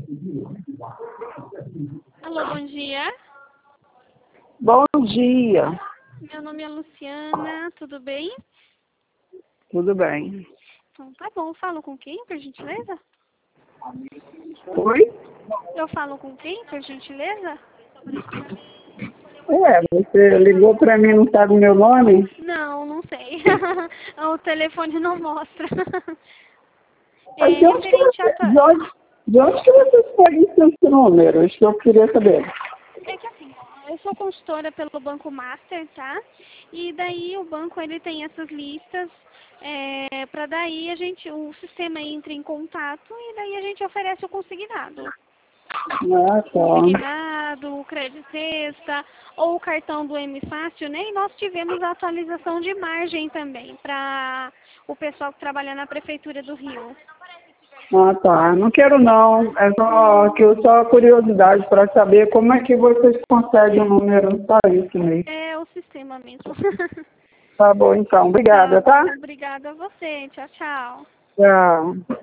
Alô, bom dia. Bom dia. Meu nome é Luciana, tudo bem? Tudo bem. Então, tá bom. Falo com quem, por gentileza? Oi? Eu falo com quem, por gentileza? Você ligou para mim, não sabe o meu nome? Não, não sei. O telefone não mostra. É Mas referente a... de onde que você escolheu esse número? Isso que eu queria saber. É que assim, eu sou consultora pelo Banco Master, tá? E daí o banco, ele tem essas listas, para daí o sistema entra em contato e daí a gente oferece o consignado. Ah, tá. Consignado, o crédito extra ou o cartão do M Fácil, né? E nós tivemos a atualização de margem também para o pessoal que trabalha na Prefeitura do Rio. Ah, tá. Não quero não. É só curiosidade para saber como é que vocês conseguem o número. Só isso mesmo. É o sistema mesmo. Tá bom, então. Obrigada, tá? Bom, obrigada a você. Tchau, tchau. Tchau.